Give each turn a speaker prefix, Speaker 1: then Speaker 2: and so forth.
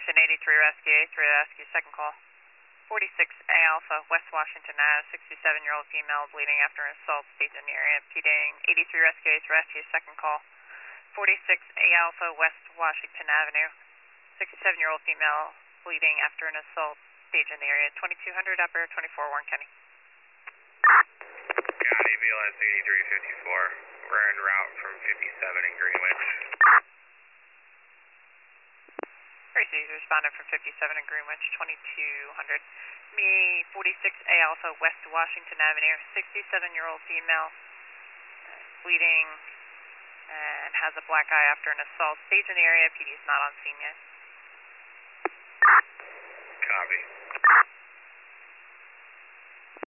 Speaker 1: Station 83 Rescue, second call. 46A Alpha, West Washington Ave, 67-year-old female bleeding after an assault, stage in the area, impeding 83 Rescue, second call. 46A Alpha, West Washington Avenue, 67-year-old female bleeding after an assault, stage in the area, 2200 upper, 24 Warren County.
Speaker 2: County, BLS 8354. We're en route from 57 in Greenwich.
Speaker 1: Tracy responded from 57 in Greenwich, 2200. Me 46A Alpha, West Washington Avenue, 67-year-old female, bleeding and has a black eye after an assault. Stage in the area, PD is not on scene yet.
Speaker 2: Copy.